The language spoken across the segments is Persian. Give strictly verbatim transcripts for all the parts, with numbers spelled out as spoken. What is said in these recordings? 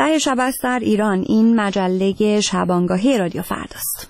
یازده شب است در ایران. این مجله شبانگاهی رادیو فرداست.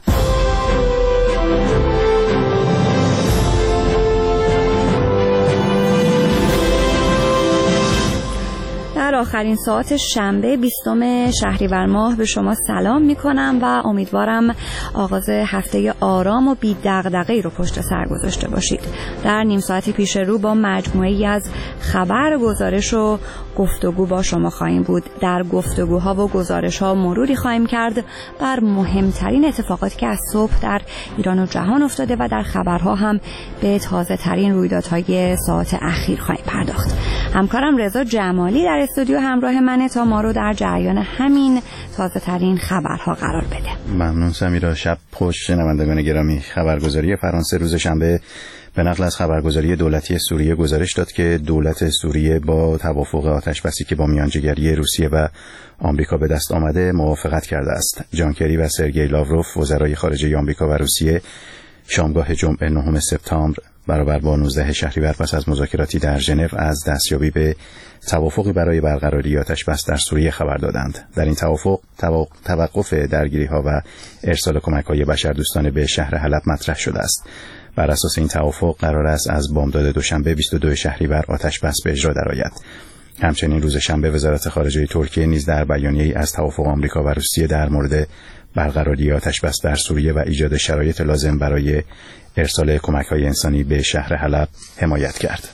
در آخرین ساعت شنبه بیستم شهریور ماه به شما سلام می کنم و امیدوارم آغاز هفته آرام و بی دغدغه‌ای رو پشت سر گذاشته باشید. در نیم ساعتی پیش رو با مجموعه‌ای از خبر، گزارش و گفتگو با شما خواهیم بود. در گفتگوها و گزارش‌ها مروری خواهیم کرد بر مهمترین اتفاقاتی که از صبح در ایران و جهان افتاده و در خبرها هم به تازه‌ترین رویدادهای ساعت اخیر خواهیم پرداخت. همکارم رضا جمالی در استودیو همراه منه تا ما رو در جریان همین تازه‌ترین خبرها قرار بده. ممنون سمیرا. شب خوش شنوندگان گرامی. خبرگزاری فرانسه روز شنبه به نقل از خبرگزاری دولتی سوریه گزارش داد که دولت سوریه با توافق آتش‌بسی که با میانجیگری روسیه و آمریکا به دست آمده موافقت کرده است. جان کری و سرگئی لاوروف وزرای خارجه آمریکا و روسیه شامگاه جمعه نهم سپتامبر برابر با نوزده شهریور پس از مذاکراتی در ژنو از دستیابی به توافقی برای برقراری آتش‌بس در سوریه خبر دادند. در این توافق توقف درگیری‌ها و ارسال کمک‌های بشردوستانه به شهر حلب مطرح شده است. بر اساس این توافق قرار است از بامداد دوشنبه بیست و دو شهریور آتش‌بس به اجرا درآید. همچنین روز شنبه وزارت خارجه ترکیه نیز در بیانیه‌ای از توافق آمریکا و روسیه در مورد برقراری آتش‌بس در سوریه و ایجاد شرایط لازم برای ارسال کمک‌های انسانی به شهر حلب حمایت کرد.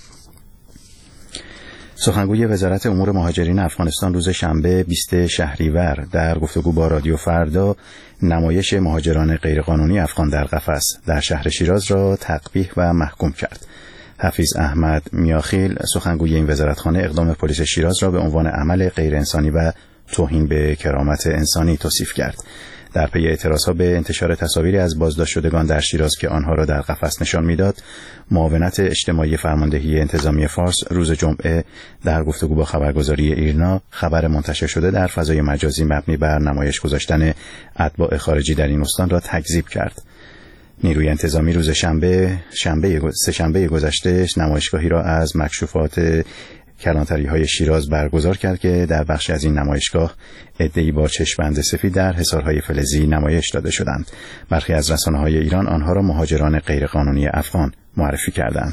سخنگوی وزارت امور مهاجرین افغانستان روز شنبه بیست شهریور در گفتگو با رادیو فردا نمایش مهاجران غیرقانونی افغان در قفس در شهر شیراز را تقبیح و محکوم کرد. حفیظ احمد میاخیل سخنگوی این وزارتخانه اقدام پلیس شیراز را به عنوان عمل غیر انسانی و توهین به کرامت انسانی توصیف کرد. در پی اعتراضها به انتشار تصاویری از بازداشت شدگان در شیراز که آنها را در قفس نشان میداد، معاونت اجتماعی فرماندهی انتظامی فارس روز جمعه در گفتگو با خبرگزاری ایرنا خبر منتشر شده در فضای مجازی مبنی بر نمایش گذاشتن اتباع خارجی در این استان را تکذیب کرد. نیروی انتظامی روز شنبه شنبه سه شنبه گذشته نمایشگاهی را از مکشوفات کلانتری‌های شیراز برگزار کرد که در بخش از این نمایشگاه عده‌ای با چشم‌بند سفید در حصارهای فلزی نمایش داده شدند. برخی از رسانه‌های ایران آنها را مهاجران غیرقانونی افغان معرفی کردند.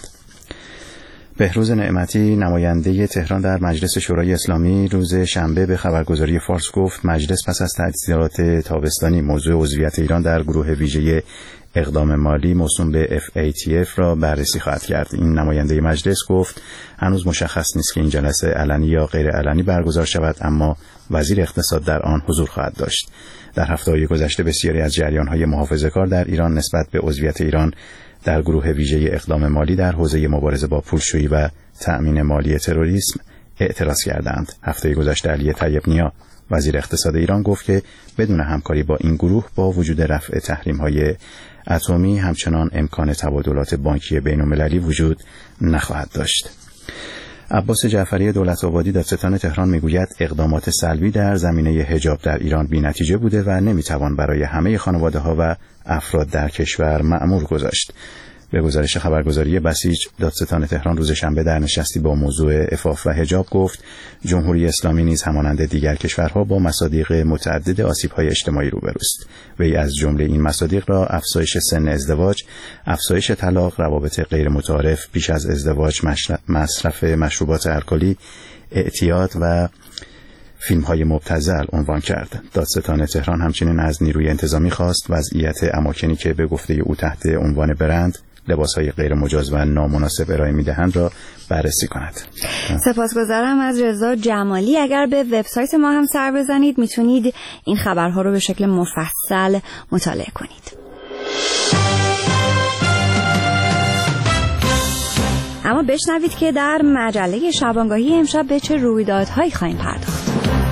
بهروز نعمتی نماینده تهران در مجلس شورای اسلامی روز شنبه به خبرگزاری فارس گفت مجلس پس از تعطیلات تابستانی موضوع عضویت ایران در گروه ویژه اقدام مالی موسوم به اف ای تی اف را بررسی خواهد کرد. این نماینده مجلس گفت هنوز مشخص نیست که این جلسه علنی یا غیر علنی برگزار شود، اما وزیر اقتصاد در آن حضور خواهد داشت. در هفته‌های گذشته بسیاری از جریان‌های محافظه‌کار در ایران نسبت به عضویت ایران در گروه ویژه اقدام مالی در حوزه مبارزه با پولشویی و تأمین مالی تروریسم اعتراض کردند. هفته گذشته علی طیب نیا وزیر اقتصاد ایران گفت که بدون همکاری با این گروه با وجود رفع تحریم‌های اتمی همچنان امکان تبادلات بانکی بین‌المللی وجود نخواهد داشت. عباس جعفری دولت‌آبادی دادستان تهران میگوید اقدامات سلبی در زمینه حجاب در ایران بی‌نتیجه بوده و نمیتوان برای همه خانواده‌ها و افراد در کشور مأمور گذاشت. به گزارش خبرگزاری بسیج دادستان تهران روز شنبه در نشستی با موضوع عفاف و حجاب گفت جمهوری اسلامی نیز همانند دیگر کشورها با مصادیق متعدد آسیب‌های اجتماعی روبروست. وی از جمله این مصادیق را افزایش سن ازدواج، افزایش طلاق، روابط غیر متعارف پیش از ازدواج، مصرف مشروبات الکلی، اعتیاد و فیلم‌های مبتذل عنوان کرد. دادستان تهران همچنین از نیروی انتظامی خواست وضعیت اماکنی که به گفته او تحت عنوان برند لباس‌های غیر مجاز و نامناسب ارائه می‌دهند را بررسی کند. سپاسگزارم از رضا جمالی. اگر به وبسایت ما هم سر بزنید میتونید این خبرها رو به شکل مفصل مطالعه کنید. اما بشنوید که در مجله شبانگاهی امشب به چه رویدادهایی خواهیم پرداخت.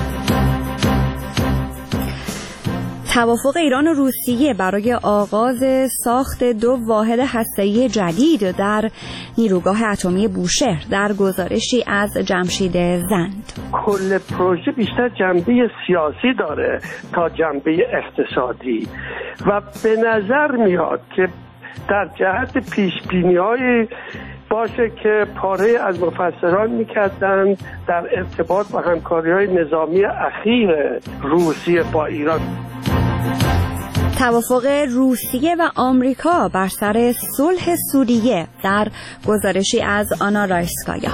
توافق ایران و روسیه برای آغاز ساخت دو واحد هسته‌ای جدید در نیروگاه اتمی بوشهر در گزارشی از جمشید زند. کل پروژه بیشتر جنبه سیاسی داره تا جنبه اقتصادی و به نظر میاد که در جهت پیشبینی‌های باشه که پاره از مفسران میکردند در ارتباط با همکاری‌های نظامی اخیر روسیه با ایران. توافق روسیه و آمریکا بر سر صلح سوریه در گزارشی از آنا رایسکایا.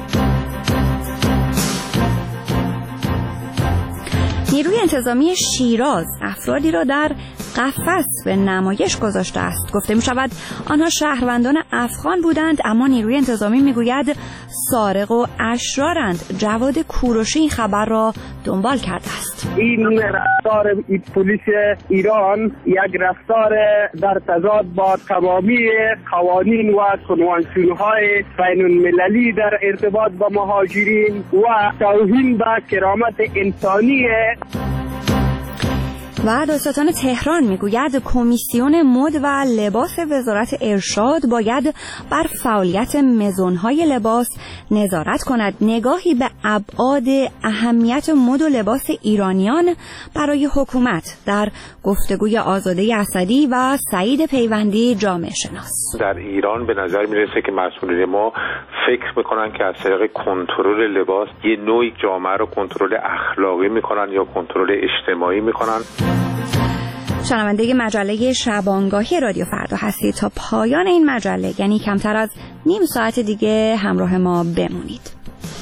نیروی انتظامی شیراز افرادی را در قفس به نمایش گذاشته است. گفته می شود آنها شهروندان افغان بودند، اما نیروی انتظامی می گوید سارق و اشرارند. جواد کوروشی این خبر را دنبال کرده است. این رفتار پلیس ایران یک رفتار در تضاد با تمامی قوانین و کنوانسیون‌های بین‌المللی در ارتباط با مهاجرین و توهین به کرامت انسانی. و دادستان تهران میگوید کمیسیون مد و لباس وزارت ارشاد باید بر فعالیت مزون‌های لباس نظارت کند. نگاهی به ابعاد اهمیت مد و لباس ایرانیان برای حکومت در گفتگوی آزاده اسدی و سعید پیوندی جامعه شناس. در ایران به نظر میرسه که مسئولین ما فکر میکنن که از طریق کنترل لباس یه نوعی جامعه رو کنترل اخلاقی میکنن یا کنترل اجتماعی میکنن. شنونده مجله شبانگاهی رادیو فردا هستید. تا پایان این مجله یعنی کمتر از نیم ساعت دیگه همراه ما بمونید.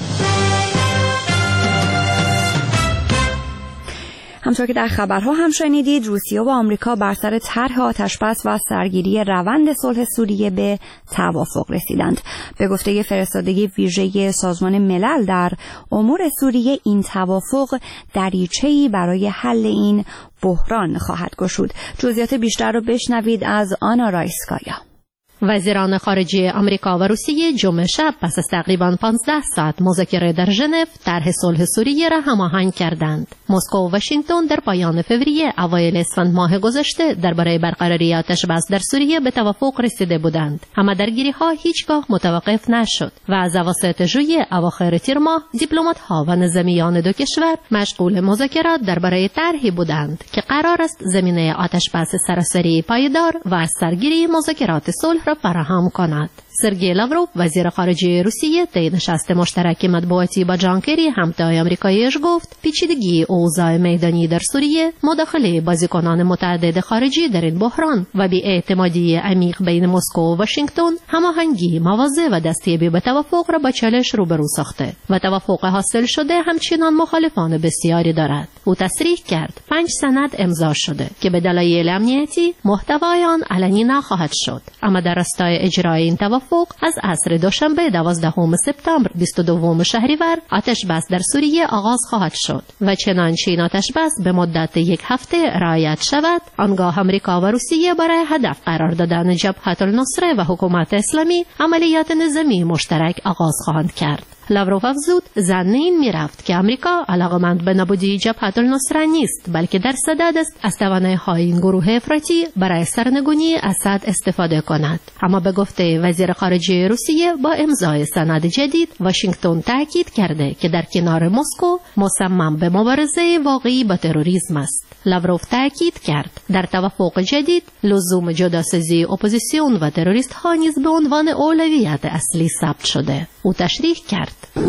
همطور که در خبرها هم شنیدید، روسیه و آمریکا بر سر طرح آتشبس و سرگیری روند صلح سوریه به توافق رسیدند. به گفته فرستادگی ویژه سازمان ملل در امور سوریه، این توافق دریچه‌ای برای حل این بحران خواهد گشود. جزئیات بیشتر رو بشنوید از آنا رایسکایا. وزیران خارجه آمریکا و روسیه جمعه شب پس از تقریباً پانزده ساعت مذاکره در ژنو طرح صلح سوریه را هماهنگ کردند. مسکو و واشنگتن در پایان فوریه اوایل اسفند ماه گذشته درباره برقراری آتش‌بس در سوریه به توافق رسیده بودند، اما درگیری‌ها هیچگاه متوقف نشد و از اواسط ژوئیه اواخر تیر ماه دیپلمات‌ها و نظامیان دو کشور مشغول مذاکرات درباره طرحی بودند که قرار است زمینه آتش‌بس سراسری پایدار و از سرگیری مذاکرات صلح را فراهم کند. سرگئی لاوروف وزیر خارجه روسیه طی نشست مشترک مطبوعاتی با جان کری همتای آمریکاییش گفت پیچیدگی اوضاع میدانی در سوریه، مداخله بازیکنان متعدد خارجی در این بحران و بی‌اعتمادی عمیق بین مسکو و واشنگتن هماهنگی مواضع و دستیابی به توافق را با چالش روبرو ساخته و توافق حاصل شده همچنان مخالفان بسیاری دارد. او تصریح کرد پنج سند امضا شده که به دلایل امنیتی محتوای آن علنی نخواهد شد، اما در راستای اجرای این توافق از عصر دوشنبه دوازدهم سپتامبر بیست و دوم شهریور آتش‌بس در سوریه آغاز خواهد شد و چنانچه این آتش‌بس به مدت یک هفته رعایت شود، آنگاه آمریکا و روسیه برای هدف قرار دادن جبهة النصره و حکومت اسلامی عملیات نظامی مشترک آغاز خواهند کرد. لاوروف افزود ظن این می‌رفت که آمریکا علاقمند به نابودی جبهة النصره نیست، بلکه در صدد است از توانایی‌های این گروه افراطی برای سرنگونی اسد استفاده کند. اما به گفته وزیر خارجه روسیه با امضای سند جدید، واشنگتن تاکید کرده که در کنار مسکو مصمم به مبارزه واقعی با تروریسم است. لاوروف تاکید کرد در توافق جدید لزوم جداسازی اپوزیسیون و تروریست‌ها نیز به عنوان اولویت اصلی ثبت شده. او تشریح کرد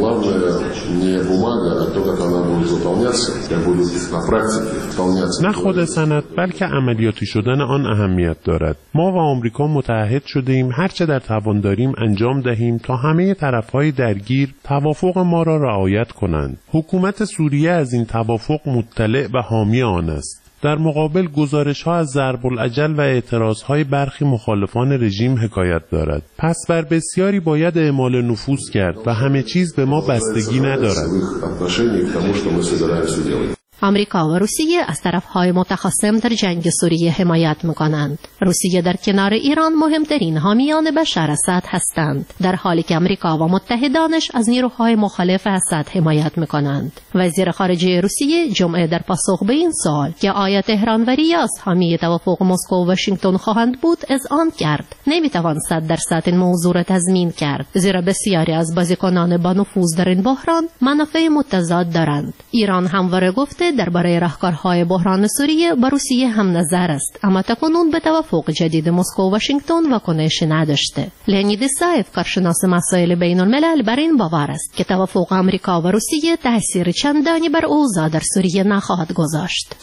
نه خود سند بلکه عملیاتی شدن آن اهمیت دارد. ما و آمریکا متحد شده ایم هرچه در توان داریم انجام دهیم تا همه طرفهای درگیر توافق ما را رعایت کنند. حکومت سوریه از این توافق مطلع و حامی آن است. در مقابل گزارش‌ها از ضرب العجل و اعتراضهای برخی مخالفان رژیم حکایت دارد. پس بر بسیاری باید اعمال نفوذ کرد و همه چیز به ما بستگی ندارد. آمریکا و روسیه از طرفهای متخاصم در جنگ سوریه حمایت می‌کنند. روسیه در کنار ایران مهمترین حامیان بشار اسد هستند، در حالی که آمریکا و متحدانش از نیروهای مخالف اسد حمایت می‌کنند. وزیر خارجه روسیه جمعه در پاسخ به این سوال که آیا تهران و ریاض حامی توافق مسکو و واشنگتن خواهند بود اذعان کرد نمی‌توان صد درصد این موضوع را تضمین کرد، زیرا بسیاری از بازیکنان با نفوذ در این بحران منافع متضاد دارند. ایران همواره گفته شنبه درباره راهکارهای بحران سوریه با روسیه هم نظر است، اما تاکنون به توافق جدید مسکو و واشنگتن واکنش نداشته. لئونید سایف، کارشناس مسائل بین الملل، بر این باور است که توافق آمریکا و روسیه تاثیر چندانی بر اوضاع در سوریه نخواهد گذاشت.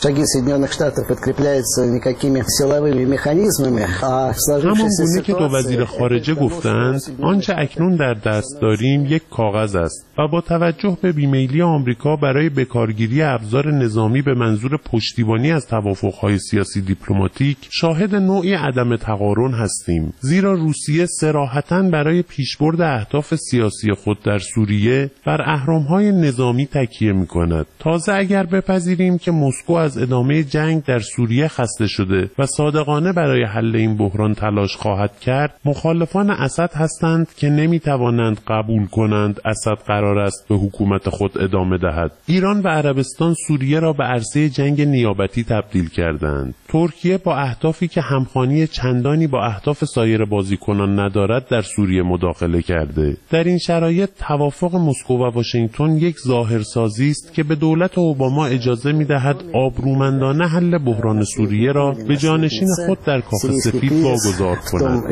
همان گونه که دو وزیر خارجه گفتند، آنچه اکنون در دست داریم یک کاغذ است و با توجه به بیمیلی آمریکا برای بکارگیری ابزار نظامی به منظور پشتیبانی از توافق‌های سیاسی دیپلماتیک شاهد نوعی عدم تقارن هستیم، زیرا روسیه صراحتاً برای پیشبرد اهداف سیاسی خود در سوریه بر اهرم‌های نظامی تکیه می‌کند. تازه اگر بپذیریم که مسکو از ادامه جنگ در سوریه خسته شده و صادقانه برای حل این بحران تلاش خواهد کرد، مخالفان اسد هستند که نمی‌توانند قبول کنند اسد قرار است به حکومت خود ادامه دهد. ایران و عربستان سوریه را به عرصه جنگ نیابتی تبدیل کردند. ترکیه با اهدافی که همخوانی چندانی با اهداف سایر بازیکنان ندارد در سوریه مداخله کرده. در این شرایط توافق مسکو و واشنگتن یک ظاهرسازی است که به دولت اوباما اجازه می‌دهد آبرومندانه حل بحران سوریه را به جانشین خود در کاخ سفید واگذار کند.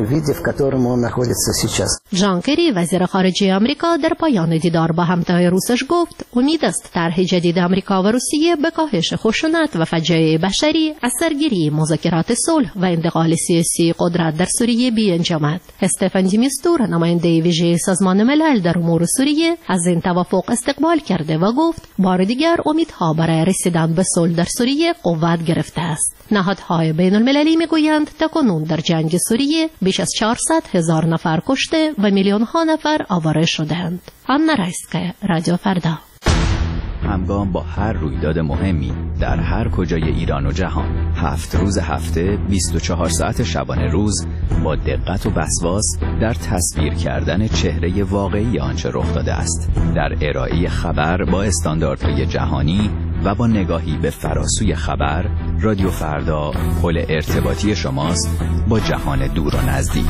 جان کری، وزیر خارجه آمریکا، در پایان دیدار با همتای روسش گفت امید است طرح جدید آمریکا و روسیه به کاهش خشونت و فجایع بشری، از سرگیری مذاکرات صلح و انتقال سیاسی قدرت در سوریه بیانجامد. استفان دی میستور، نماینده ویژه سازمان ملل در امور سوریه، از این توافق استقبال کرده و گفت بار دیگر امیدها برای رسیدن به صلح در سوریه قوت گرفته است. نهادهای بین المللی میگویند تاکنون در جنگ سوریه بیش از چهارصد هزار نفر کشته و میلیون ها نفر آواره شدند. آنا رایسکا، رادیو فردا. همگام با هر رویداد مهمی در هر کجای ایران و جهان، هفت روز هفته، بیست و چهار ساعت شبانه روز، با دقت و وسواس در تصویر کردن چهره واقعی آنچه رخ داده است، در ارائه خبر با استانداردهای جهانی و با نگاهی به فراسوی خبر، رادیو فردا پل ارتباطی شماست با جهان دور و نزدیک.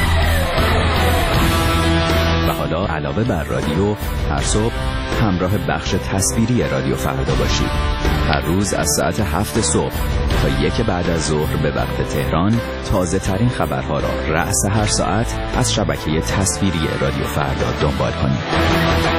و حالا علاوه بر رادیو، هر صبح همراه بخش تصویری رادیو فردا باشید. هر روز از ساعت هفت صبح تا یک بعد از ظهر به وقت تهران، تازه ترین خبرها را رأس هر ساعت از شبکه تصویری رادیو فردا دنبال کنید.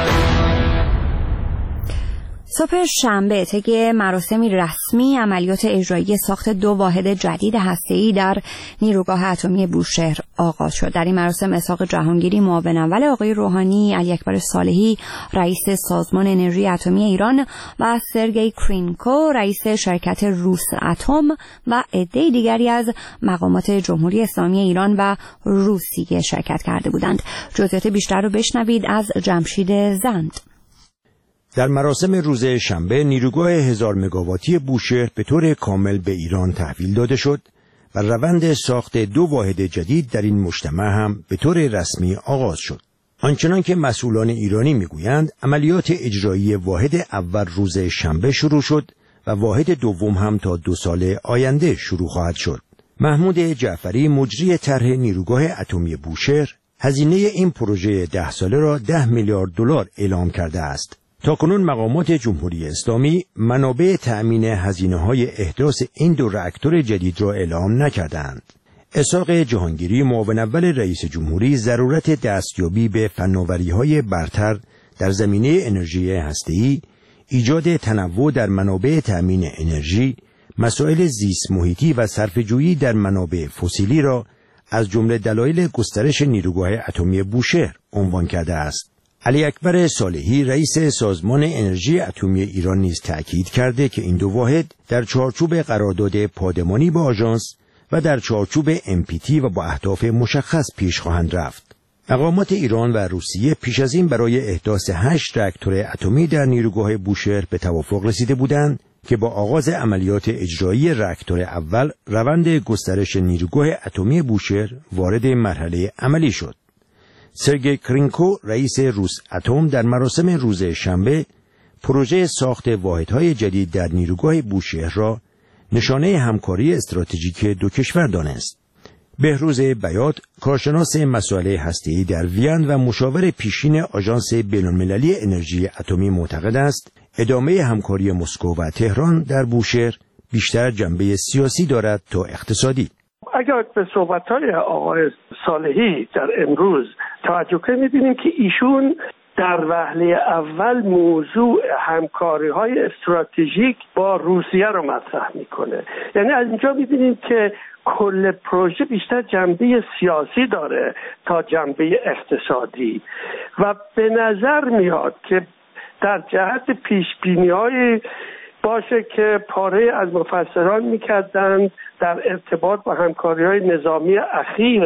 صبح شنبه طی مراسمی رسمی عملیات اجرایی ساخت دو واحد جدید هسته‌ای در نیروگاه اتمی بوشهر آغاز شد. در این مراسم اسحاق جهانگیری، معاون اول آقای روحانی، علی اکبر صالحی رئیس سازمان انرژی اتمی ایران و سرگئی کرینکو رئیس شرکت روس اتم و عده دیگری از مقامات جمهوری اسلامی ایران و روسیه شرکت کرده بودند. جزئیات بیشتر رو بشنوید از جمشید زند. در مراسم روز شنبه نیروگاه هزار مگاواتی بوشهر به طور کامل به ایران تحویل داده شد و روند ساخت دو واحد جدید در این مجتمع هم به طور رسمی آغاز شد. آنچنان که مسئولان ایرانی میگویند عملیات اجرایی واحد اول روز شنبه شروع شد و واحد دوم هم تا دو سال آینده شروع خواهد شد. محمود جعفری، مجری طرح نیروگاه اتمی بوشهر، هزینه این پروژه ده ساله را ده میلیارد دلار اعلام کرده است. تاکنون مقامات جمهوری اسلامی منابع تأمین هزینه‌های احداث این دو راکتور جدید را اعلام نکردند. اسحاق جهانگیری، معاون اول رئیس جمهوری، ضرورت دستیابی به فناوری‌های برتر در زمینه انرژی هسته‌ای، ایجاد تنوع در منابع تأمین انرژی، مسائل زیست محیطی و صرفه‌جویی در منابع فسیلی را از جمله دلایل گسترش نیروگاه اتمی بوشهر عنوان کرده است. علی اکبر صالحی، رئیس سازمان انرژی اتمی ایران، نیز تأکید کرده که این دو واحد در چارچوب قرارداد پادمانی با آژانس و در چارچوب ام پی تی و با اهداف مشخص پیش خواهند رفت. مقامات ایران و روسیه پیش از این برای احداث هشت راکتور اتمی در نیروگاه بوشهر به توافق رسیده بودند که با آغاز عملیات اجرایی راکتور اول، روند گسترش نیروگاه اتمی بوشهر وارد مرحله عملی شد. سرگئی کرینکو، رئیس روس اتم، در مراسم روز شنبه پروژه ساخت واحدهای جدید در نیروگاه بوشهر را نشانه همکاری استراتژیک دو کشور دانست. بهروز بیات، کارشناس مسائل هسته‌ای در وین و مشاور پیشین آژانس بین‌المللی انرژی اتمی، معتقد است ادامه همکاری مسکو و تهران در بوشهر بیشتر جنبه سیاسی دارد تا اقتصادی. اگر به صحبت‌های آقای صالحی در امروز توجه کنیم می‌بینیم که ایشون در وهله اول موضوع همکاری‌های استراتژیک با روسیه رو مطرح می‌کنه. یعنی از اینجا می‌بینیم که کل پروژه بیشتر جنبه سیاسی داره تا جنبه اقتصادی و به نظر میاد که در جهت پیش‌بینی‌های باشه که پاره از مفسران می‌کردند در ارتباط با همکاری‌های نظامی اخیر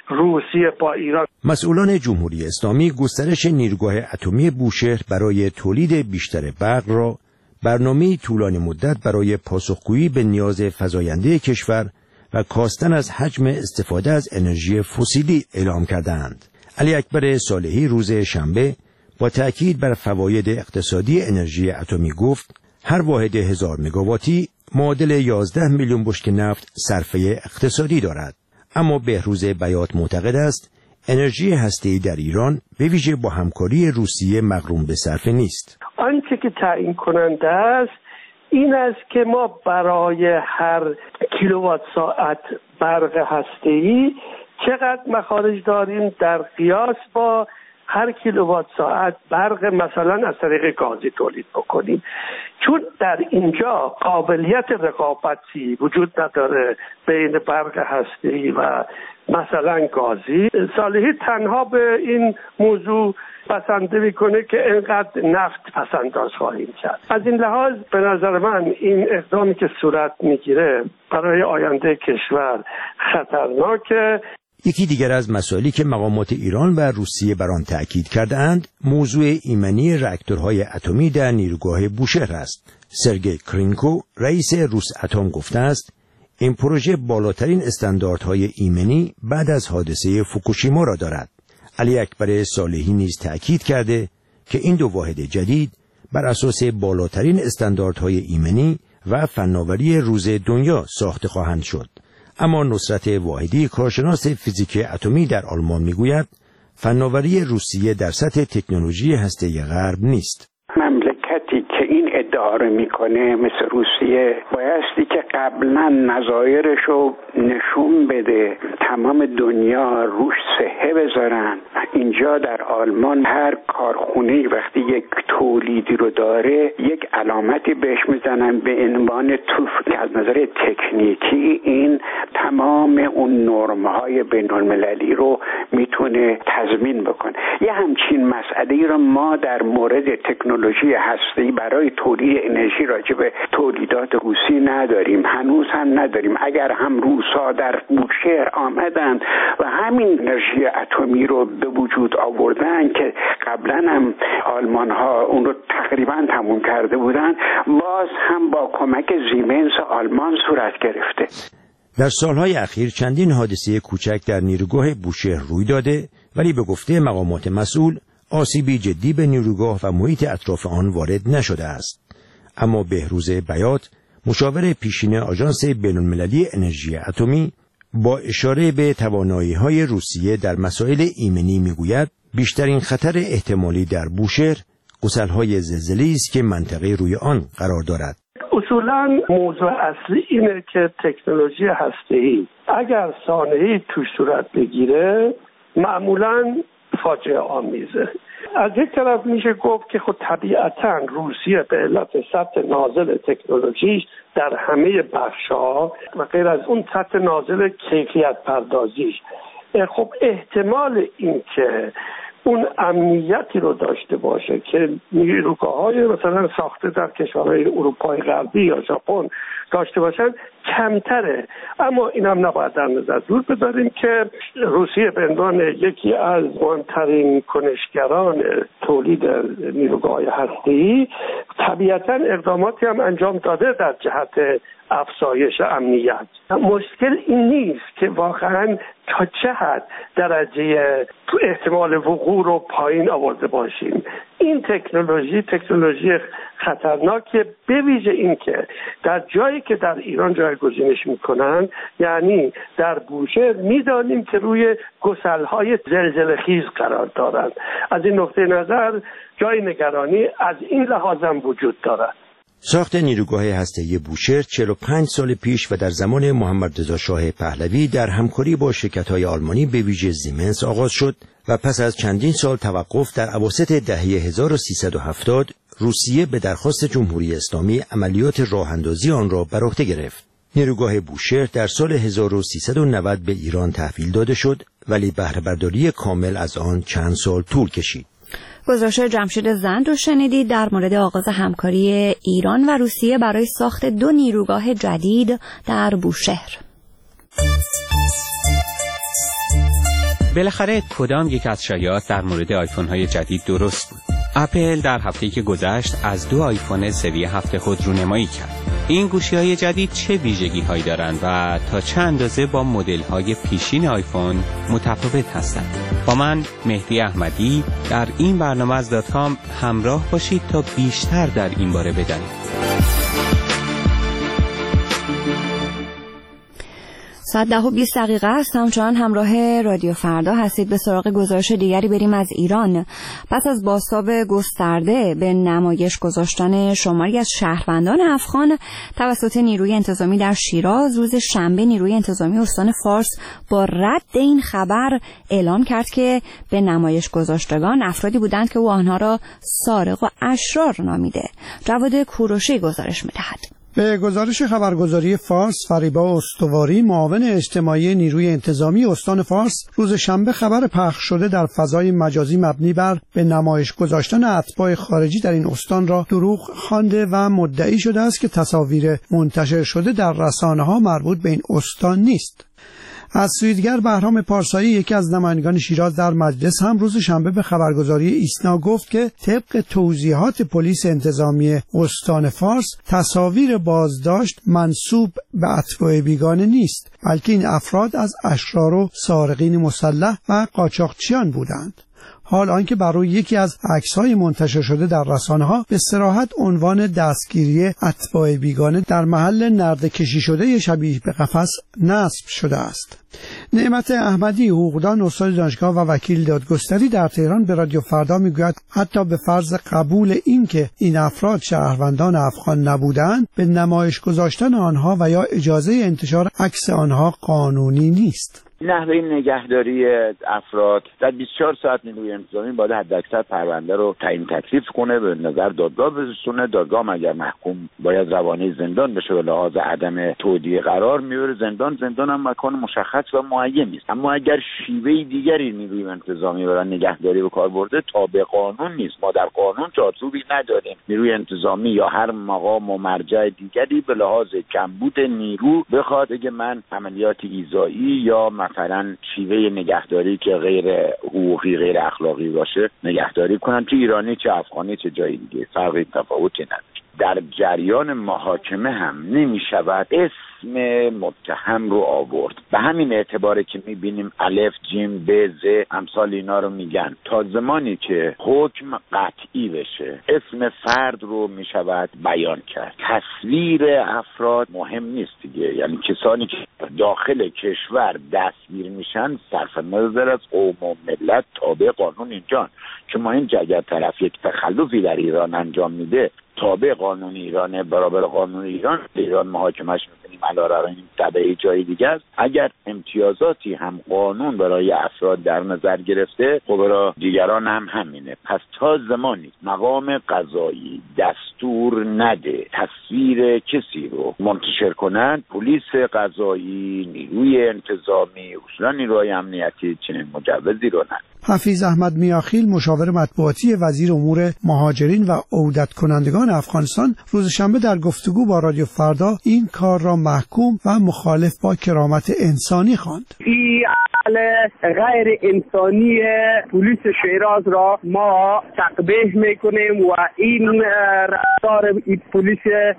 روسیه با ایران. مسئولان جمهوری اسلامی گسترش نیروگاه اتمی بوشهر برای تولید بیشتر برق را برنامه‌ای طولانی مدت برای پاسخگویی به نیاز فزاینده کشور و کاستن از حجم استفاده از انرژی فسیلی اعلام کردند. علی اکبر صالحی روز شنبه با تأکید بر فواید اقتصادی انرژی اتمی گفت هر واحد هزار مگاواتی معادل یازده میلیون بشکه نفت صرفه اقتصادی دارد. اما بهروز بیات معتقد است انرژی هسته‌ای در ایران به ویژه با همکاری روسیه مغروم به صرفه نیست. آنچه که تعیین کننده است این است که ما برای هر کیلووات ساعت برق هسته‌ای چقدر مخارج داریم در قیاس با هر کیلووات ساعت برق مثلا از طریق گازی تولید بکنیم. چون در اینجا قابلیت رقابتی وجود نداره بین برق هسته‌ای و مثلا گازی، صالحی تنها به این موضوع پسنده میکنه که اینقدر نفت پسنداز خواهیم کرد. از این لحاظ به نظر من این اقدامی که صورت میگیره برای آینده کشور خطرناکه. یکی دیگر از مسائلی که مقامات ایران و روسیه بر آن تأکید کرده‌اند موضوع ایمنی راکتورهای اتمی در نیروگاه بوشهر است. سرگئی کرینکو رئیس روس اتم گفته است این پروژه بالاترین استانداردهای ایمنی بعد از حادثه فوکوشیما را دارد. علی اکبر صالحی نیز تأکید کرده که این دو واحد جدید بر اساس بالاترین استانداردهای ایمنی و فناوری روز دنیا ساخته خواهند شد. اما نصرت واحدی کارشناس فیزیک اتمی در آلمان میگوید فناوری روسیه در سطح تکنولوژی هسته‌ای غرب نیست. مملکتی که این ادعا رو میکنه مثل روسیه بایستی که قبلا نظایرش رو نشون بده، تمام دنیا روش صحه بذارن. اینجا در آلمان هر کارخونه وقتی یک تولیدی رو داره یک علامتی بهش میزنن به عنوان توف که از نظر تکنیکی این تمام اون نرم‌های بین‌المللی رو میتونه تضمین بکنه. یه همچین مسئله رو ما در مورد تکنولوژی هسته‌ای برای تولید انرژی راجع به تولیدات روسی نداریم، هنوز هم نداریم. اگر هم روسا در بوشهر آمدن و همین انرژی اتمی رو به وجود آوردن که قبلا هم آلمان ها اون رو تقریبا تموم کرده بودن، باز هم با کمک زیمنس آلمان صورت گرفته. در سالهای اخیر چندین حادثه کوچک در نیروگاه بوشهر روی داده، ولی به گفته مقامات مسئول آسیبی جدی به نیروگاه و محیط اطراف آن وارد نشده است. اما بهروز بیات مشاور پیشین آژانس بین‌المللی انرژی اتمی با اشاره به توانایی‌های روسیه در مسائل ایمنی میگوید بیشترین خطر احتمالی در بوشهر گسل‌های زلزله‌ای است که منطقه روی آن قرار دارد. اصولاً موضوع اصلی اینه که تکنولوژی هسته‌ای اگر سانحه‌ای توش صورت بگیره معمولاً فاجعه آمیزه. از یک طرف میشه گفت که خود طبیعتاً روسیه به علت سطح نازل تکنولوژیش در همه بخش‌ها و غیر از اون سطح نازل کیفیت پردازیش، خب احتمال این که اون امنیتی رو داشته باشه که نیروگاه‌های مثلا ساخته در کشورهای اروپای غربی یا ژاپن داشته باشن کمتره. اما این هم نباید در نظر دور بذاریم که روسیه به عنوان یکی از مهمترین کنشگران تولید نیروگاه‌های هسته‌ای طبیعتاً اقداماتی هم انجام داده در جهت افزایش امنیت. مشکل این نیست که واقعاً تا چه حد درجه احتمال وقوع رو پایین آورده باشیم. این تکنولوژی تکنولوژی خطرناکه، به ویژه این که در جایی که در ایران جایگزینش میکنن، یعنی در بوشهر میدانیم که روی گسل‌های زلزله‌خیز قرار دارند. از این نقطه نظر جای نگرانی از این لحاظم وجود دارد. ساخت نیروگاه هسته‌ای بوشهر چهل و پنج سال پیش و در زمان محمد رضا شاه پهلوی در همکاری با شرکت‌های آلمانی به ویژه زیمنس آغاز شد و پس از چندین سال توقف در اواسط دهه هزار و سیصد و هفتاد روسیه به درخواست جمهوری اسلامی عملیات راه‌اندازی آن را بر عهده گرفت. نیروگاه بوشهر در سال هزار و سیصد و نود به ایران تحویل داده شد ولی بهره برداری کامل از آن چند سال طول کشید. گزارش جمشید زند رو شنیدید در مورد آغاز همکاری ایران و روسیه برای ساخت دو نیروگاه جدید در بوشهر. بالاخره کدام یک از شایعات در مورد آیفون های جدید درست بود؟ اپل در هفته‌ای که گذشت از دو آیفون سری هفت خود رونمایی کرد. این گوشی های جدید چه ویژگی هایی دارند و تا چه اندازه با مدل های پیشین آیفون متفاوت هستند؟ با من مهدی احمدی در این برنامه از دات کام همراه باشید تا بیشتر در این باره بدانید. ساعت ده و بیست دقیقه است. همچنان همراه رادیو فردا هستید. به سراغ گزارش دیگری بریم از ایران. پس از بازتاب گسترده به نمایش گذاشتن شماری از شهروندان افغان توسط نیروی انتظامی در شیراز، روز شنبه نیروی انتظامی استان فارس با رد این خبر اعلام کرد که به نمایش گذاشتگان افرادی بودند که او آنها را سارق و اشرار نامیده. جواد کوروشی گزارش می‌دهد. به گزارش خبرگزاری فارس، فریبا استواری معاون اجتماعی نیروی انتظامی استان فارس روز شنبه خبر پخش شده در فضای مجازی مبنی بر به نمایش گذاشتن اتباع خارجی در این استان را دروغ خوانده و مدعی شده است که تصاویر منتشر شده در رسانه‌ها مربوط به این استان نیست. از سوی دیگر بهرام پارسایی یکی از نمایندگان شیراز در مجلس هم روز شنبه به خبرگزاری ایسنا گفت که طبق توضیحات پلیس انتظامی استان فارس تصاویر بازداشت منسوب به اتباع بیگانه نیست، بلکه این افراد از اشرار و سارقین مسلح و قاچاقچیان بودند. حال آنکه بر روی یکی از عکس‌های منتشر شده در رسانه‌ها به صراحت عنوان دستگیری اتباع بیگانه در محل نرده‌کشی شده شبیه به قفس نصب شده است. نعمت احمدی حقوقدان استاد دانشگاه و وکیل دادگستری در تهران به رادیو فردا میگوید حتی به فرض قبول این که این افراد شهروندان افغان نبودند، به نمایش گذاشتن آنها و یا اجازه انتشار عکس آنها قانونی نیست. نحوه نگهداری افراد در بیست و چهار ساعت نیروی انتظامی باید حداکثر پرونده رو تعیین تکلیف کنه، به نظر دادگاه برسونه. دادگاه اگر محکوم باید روانه زندان بشه به لحاظ عدم تودیع قرار میبره زندان. زندان هم مکان مشخص و معین نیست. اما اگر شیوه دیگری نیروی انتظامی برای نگهداری به کار برده تابع قانون نیست. ما در قانون چارچوبی نداریم نیروی انتظامی یا هر مقام و مرجع دیگری به لحاظ کمبود نیرو بخواد بگه من عملیات ایذایی یا مثلا شیوه نگهداری که غیر حقوقی غیر اخلاقی باشه نگهداری کنن، چه ایرانی چه افغانی چه جای دیگه فرقی تفاوتی نداره. در جریان محاکمه هم نمی شود اسم متهم رو آورد. به همین اعتباره که می بینیم الف جیم ب ز امثال اینا رو میگن. تا زمانی که حکم قطعی بشه اسم فرد رو می شود بیان کرد. تصویر افراد مهم نیست دیگه، یعنی کسانی که داخل کشور دستگیر میشن صرف نظر از قوم و ملت تابع قانون اینجان که ما این اگر طرف یک تخلفی در ایران انجام میده تابع قانون ایرانه، برابر قانون ایران ایران محاکمش میکنیم علاوه این تبعی جای دیگه است. اگر امتیازاتی هم قانون برای افراد در نظر گرفته خب برای دیگران هم همینه. پس تا زمانی مقام قضایی دستور نده تصویر کسی رو منتشر کنند، پلیس قضایی، نیروی انتظامی، اصولا نیروی امنیتی چنین مجوزی رو نداره. حفیظ احمد میاخیل مشاور مطبوعاتی وزیر امور مهاجرین و عودت کنندگان افغانستان روز شنبه در گفتگو با رادیو فردا این کار را محکوم و مخالف با کرامت انسانی خواند. این عمل غیر انسانی پلیس شیراز را ما تقبیح میکنیم و این رفتار پلیس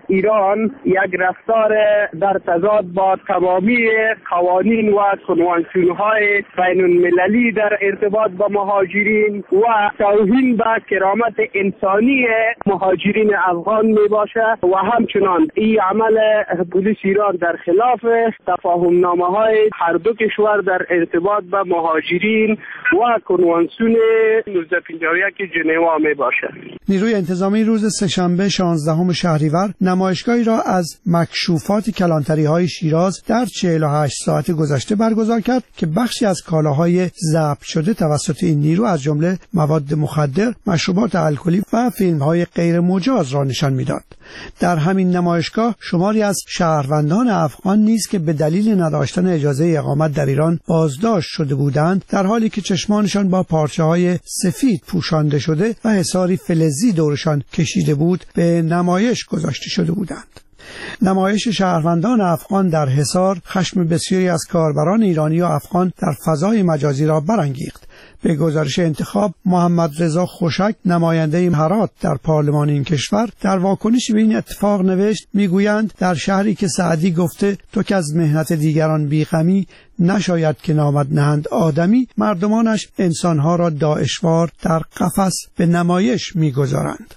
ایران یک رفتار در تضاد با تمامی قوانین و کنوانسیون‌های بین المللی در ارتباط با مهاجرین و توهین به کرامت انسانی مهاجرین افغان می باشد و همچنان این عمل پلیس ایران در خلاف تفاهم نامه های هر دو کشور در ارتباط ارتباط با مهاجرین و کنوانسیون نوزده پنجاه و یک ژنوا می باشد. نیروی انتظامی روز سه‌شنبه شانزدهم شهریور نمایشگاهی را از مکشوفات کلانتری‌های شیراز در چهل و هشت ساعت گذشته برگزار کرد که بخشی از کالاهای ضبط شده توسط این نیرو از جمله مواد مخدر، مشروبات الکلی و فیلم‌های غیر مجاز را نشان می‌داد. در همین نمایشگاه شماری از شهروندان افغان نیز که به دلیل نداشتن اجازه اقامت در ایران بازداشت شده بودند، در حالی که چشمانشان با پارچه‌های سفید پوشانده شده و حصاری فلزی دورشان کشیده بود، به نمایش گذاشته شده بودند. نمایش شهروندان افغان در حصار خشم بسیاری از کاربران ایرانی و افغان در فضای مجازی را برانگیخت. به گزارش انتخاب، محمد رضا خوشک، نماینده هرات در پارلمان این کشور، در واکنش به این اتفاق نوشت: میگویند در شهری که سعدی گفته تو که از مهنت دیگران بیغمی، نشاید که نامد نهند آدمی، مردمانش انسانها را داعشوار در قفس به نمایش میگذارند.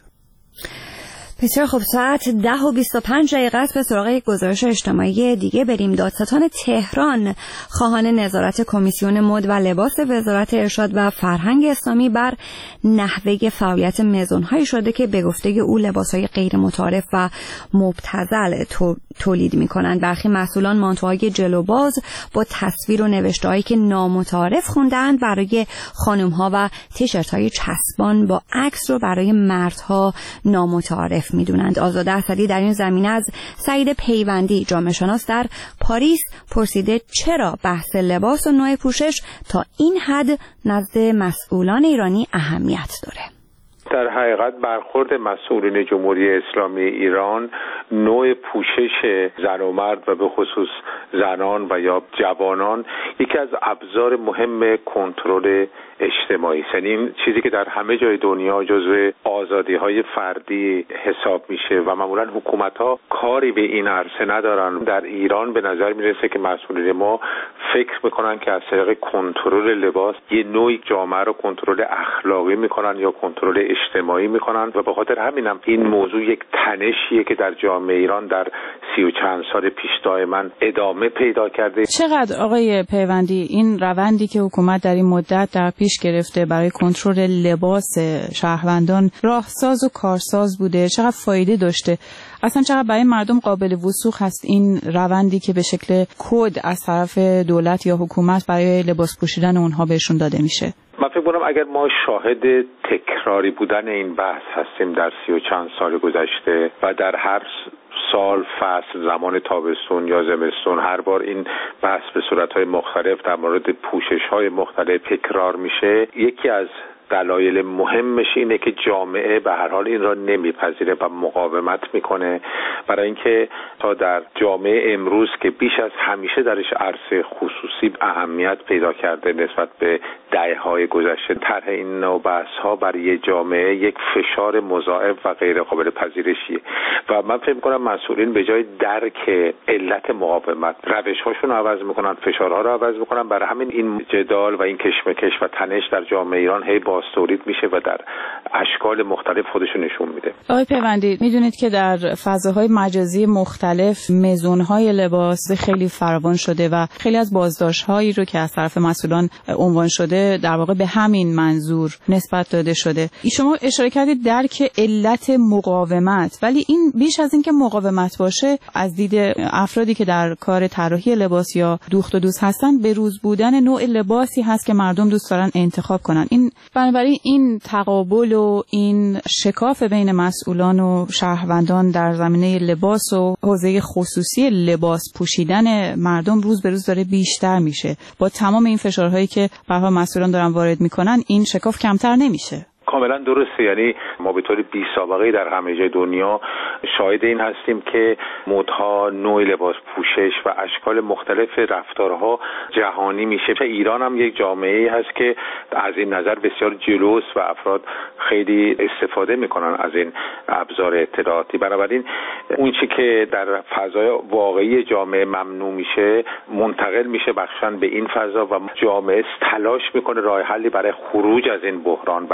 بسیار خوب، ساعت ده و بیست و پنج دقیقه است. به سراغ یک گزارش اجتماعی دیگه بریم. دادستان تهران خواهان نظارت کمیسیون مد و لباس وزارت ارشاد و فرهنگ اسلامی بر نحوه فعالیت مزون‌هایی شده که به گفته او لباس‌های غیر متعارف و مبتذل تولید می‌کنند. برخی مسئولان مانتوهای جلوباز با تصویر و نوشته‌هایی که نامتعارف خونده‌اند برای خانم‌ها و تیشرت‌های چسبان با عکس رو برای مردها نامتعارف میدونند. آزاده اسدی در این زمینه از سعید پیوندی، جامعه شناس در پاریس، پرسیده چرا بحث لباس و نوع پوشش تا این حد نزد مسئولان ایرانی اهمیت داره. در حقیقت برخورد مسئولین جمهوری اسلامی ایران نوع پوشش زن و مرد و به خصوص زنان و یا جوانان یکی از ابزار مهم کنترل اجتماعی است. یعنی این چیزی که در همه جای دنیا جزو آزادی‌های فردی حساب میشه و معمولا حکومت‌ها کاری به این عرصه ندارن. در ایران به نظر میرسه که مسئولین ما فکر میکنن که از طریق کنترل لباس یه نوعی جامعه رو کنترل اخلاقی میکنن یا کنترل اجتماعی میکنن و به خاطر همینم این موضوع یک تنشیه که در جامعه ایران در سی و چند سال پیش دائما ادامه پیدا کرده. چقدر آقای پیوندی این روندی که حکومت در این مدت در پیش گرفته برای کنترل لباس شهروندان راهساز و کارساز بوده، چقدر فایده داشته، اصلا چقدر برای مردم قابل وثوق هست این روندی که به شکل کد از طرف دولت یا حکومت برای لباس پوشیدن اونها بهشون داده میشه؟ من فکر کنم اگر ما شاهد تکراری بودن این بحث هستیم در سی و چند سال گذشته و در هر سال فصل زمان تابستون یا زمستون هر بار این بحث به صورت‌های مختلف در مورد پوشش‌های مختلف تکرار میشه، یکی از دلایل مهمش اینه که جامعه به هر حال این را نمیپذیره و مقاومت میکنه، برای اینکه تا در جامعه امروز که بیش از همیشه درش عرصه خصوصی اهمیت پیدا کرده نسبت به دهه‌های گذشته، طرح این نوع بحث‌ها برای جامعه یک فشار مضاعف و غیر قابل پذیرشیه و من فکر می‌کنم مسئولین به جای درک علت مقاومت روش‌هاشون رو عوض می‌کنن، فشارها رو عوض می‌کنن، برای همین این جدال و این کشمکش و تنش در جامعه ایران هی باستولید میشه و در اشکال مختلف خودشون نشون میده. آقای پیوندی، میدونید که در فضاهای مجازی مختلف مزون‌های لباس خیلی فراوان شده و خیلی از بازداشت‌هایی رو که از طرف مسئولان عنوان شده در واقع به همین منظور نسبت داده شده. شما اشاره کردید درک علت مقاومت، ولی این بیش از این که مقاومت باشه، از دید افرادی که در کار طراحی لباس یا دوخت و دوز هستن، به روز بودن نوع لباسی هست که مردم دوست دارن انتخاب کنن. این بنابراین این تقابل و این شکاف بین مسئولان و شهروندان در زمینه لباس و حوزه خصوصی لباس پوشیدن مردم روز به روز داره بیشتر میشه. با تمام این فشارهایی که به هر مسئولان دارن وارد میکنن، این شکاف کمتر نمیشه. کاملا درسته، یعنی ما به طور بی سابقه در همه جای دنیا شاهد این هستیم که مدها، نوع لباس پوشش و اشکال مختلف رفتارها جهانی میشه. ایران هم یک جامعه هست که از این نظر بسیار جلوست و افراد خیلی استفاده میکنن از این ابزار اطلاعاتی. بنابراین اون چی که در فضای واقعی جامعه ممنوع میشه منتقل میشه بخشن به این فضا و جامعه تلاش میکنه راه حلی برای خروج از این بحران، برای خروج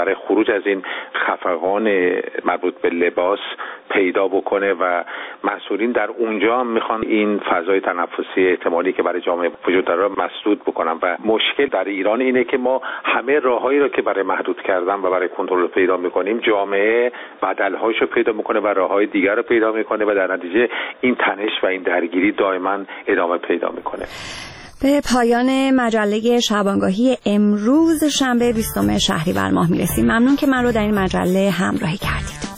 از این خفقان مربوط به لباس پیدا بکنه و مسئولین در اونجا هم میخوان این فضای تنفسی احتمالی که برای جامعه وجود داره مسدود بکنن و مشکل در ایران اینه که ما همه راههایی رو که برای محدود کردن و برای کنترل پیدا میکنیم، جامعه بدلهاشو پیدا میکنه و راههای دیگر رو پیدا میکنه و در نتیجه این تنش و این درگیری دائما ادامه پیدا میکنه. به پایان مجله شبانگاهی امروز شنبه بیستم شهریور ماه میرسیم. ممنون که من رو در این مجله همراهی کردید.